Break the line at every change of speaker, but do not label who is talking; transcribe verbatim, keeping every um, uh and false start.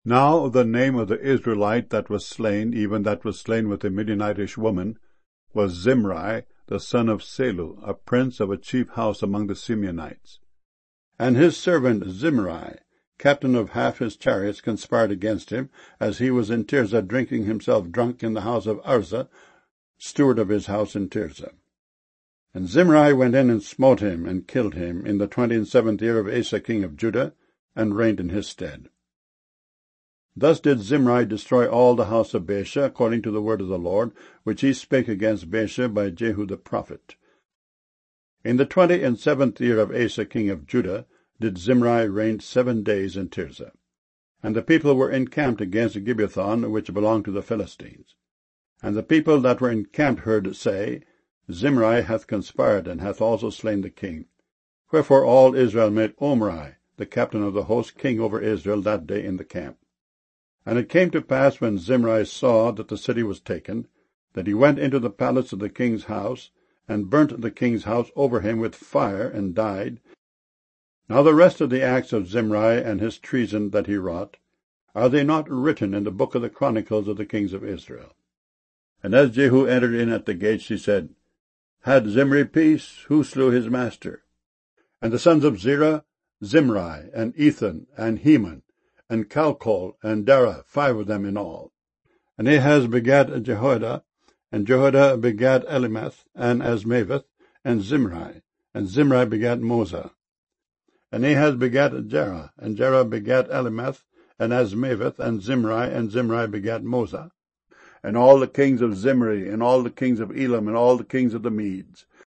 Now the name of the Israelite that was slain, even that was slain with a Midianitish woman, was Zimri, the son of Salu, a prince of a chief house among the Simeonites. And his servant Zimri, captain of half his chariots, conspired against him, as he was in Tirzah drinking himself drunk in the house of Arza, steward of his house in Tirzah. And Zimri went in and smote him, and killed him, in the twenty and seventh year of Asa king of Judah, and reigned in his stead. Thus did Zimri destroy all the house of Baasha, according to the word of the Lord, which he spake against Baasha by Jehu the prophet. In the twenty and seventh year of Asa king of Judah did Zimri reign seven days in Tirzah. And the people were encamped against Gibbethon, which belonged to the Philistines. And the people that were encamped heard say, Zimri hath conspired, and hath also slain the king. Wherefore all Israel made Omri, the captain of the host, king over Israel that day in the camp. And it came to pass, when Zimri saw that the city was taken, that he went into the palace of the king's house, and burnt the king's house over him with fire, and died. Now the rest of the acts of Zimri and his treason that he wrought, are they not written in the book of the chronicles of the kings of Israel? And as Jehu entered in at the gates, he said, Had Zimri peace? Who slew his master? And the sons of Zerah, Zimri, and Ethan, and Heman, and Calcol, and Dara, five of them in all. And Ahaz begat Jehoiada, and Jehoiada begat Elimeth, and Asmaveth, and Zimri, and Zimri begat Moza. And Ahaz begat Jerah, and Jerah begat Elimeth, and Asmaveth, and Zimri, and Zimri begat Moza. And all the kings of Zimri, and all the kings of Elam, and all the kings of the Medes,